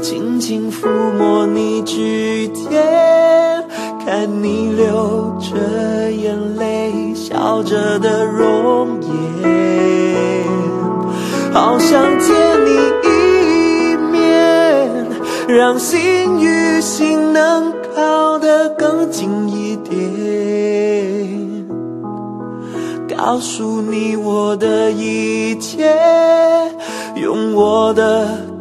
轻轻抚摸你指尖，看你流着眼泪笑着的容颜，好想见你一面，让心与心能靠得更近一点，告诉你我的一切，用我的